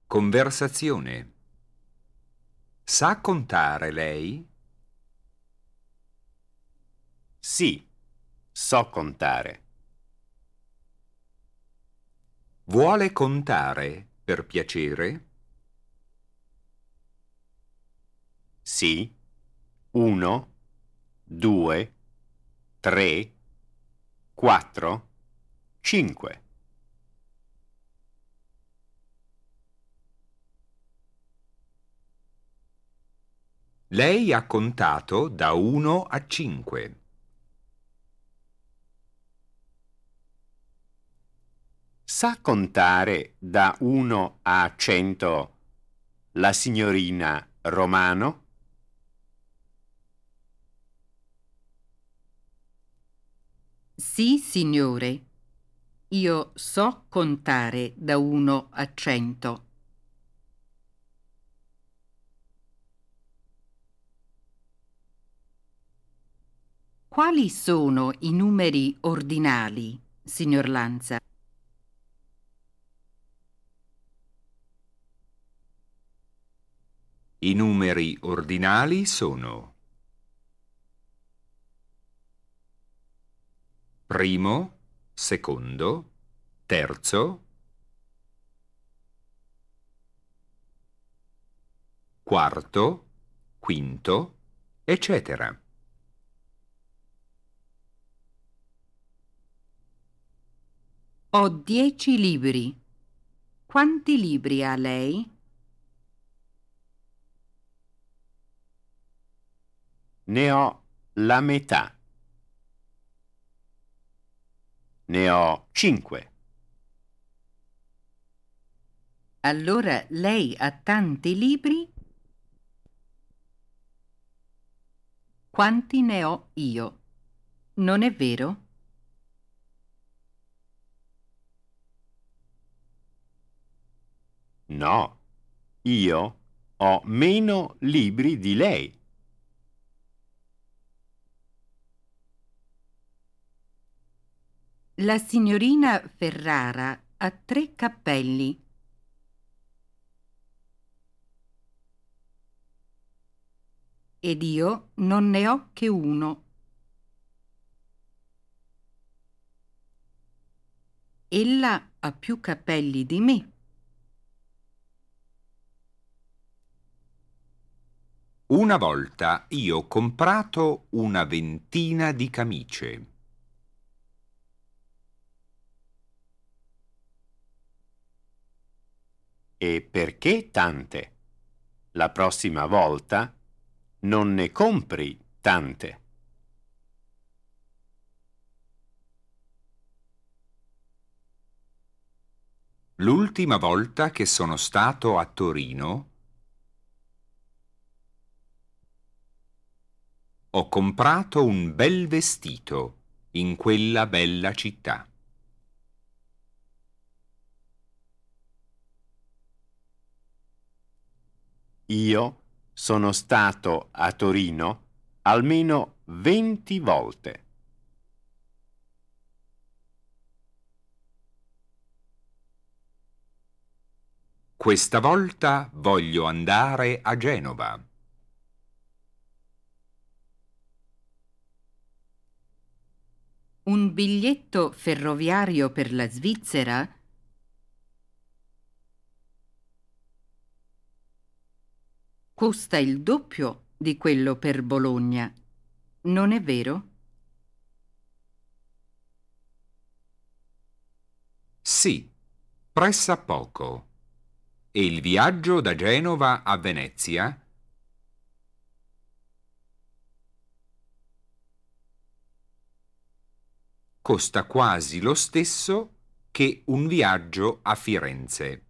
Conversazione. Sa contare lei? Sì, so contare. Vuole contare, per piacere? Sì. 1, 2, 3, 4, 5. Lei ha contato da 1 a 5. Sa contare da 1 a 100 la signorina Romano? Sì, signore. Io so contare da 1 a 100. Quali sono i numeri ordinali, signor Lanza? I numeri ordinali sono primo, secondo, terzo, quarto, quinto, eccetera. Ho 10 libri. Quanti libri ha lei? Ne ho la metà. Ne ho 5. Allora lei ha tanti libri? Quanti ne ho io? Non è vero? No, io ho meno libri di lei. La signorina Ferrara ha 3 cappelli. Ed io non ne ho che uno. Ella ha più capelli di me. Una volta io ho comprato una ventina di camicie. E perché tante? La prossima volta non ne compri tante. L'ultima volta che sono stato a Torino ho comprato un bel vestito in quella bella città. Io sono stato a Torino almeno 20 volte. Questa volta voglio andare a Genova. Un biglietto ferroviario per la Svizzera costa il doppio di quello per Bologna. Non è vero? Sì, pressappoco. E il viaggio da Genova a Venezia costa quasi lo stesso che un viaggio a Firenze.